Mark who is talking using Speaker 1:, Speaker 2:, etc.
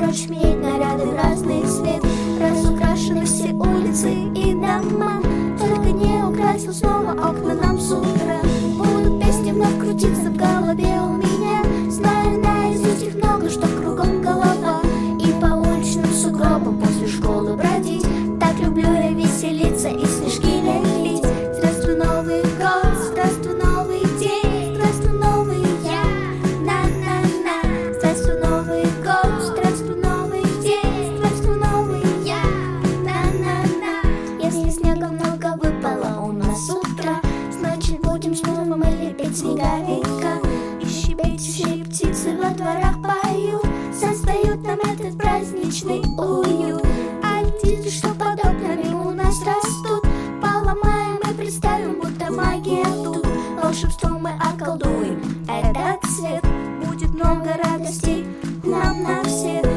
Speaker 1: ночь меняет наряды в разный цвет. Разукрашены все улицы и дома, только не украсил снова окна нам с утра. Будут песни вновь крутиться в голове у меня, знаю наизусть их много, что кругом голова. И по уличным сугробам после школы бродить, так люблю я веселиться и снежки лепить. Здравствуй, Новый год, здравствуй, новый день, здравствуй, новый я, на-на-на. Здравствуй, Новый год, здравствуй, новый день, здравствуй, новый я, на-на-на. Если снега много выпало у нас с утра, значит будем снова мы лепить снеговика. И щебечущие птицы во дворах поют, создают нам этот праздничный уют. А птицы, что под окнами у нас растут, поломаем и представим, будто магия тут. Волшебством мы околдуем этот свет, будет много радостей нам на всех.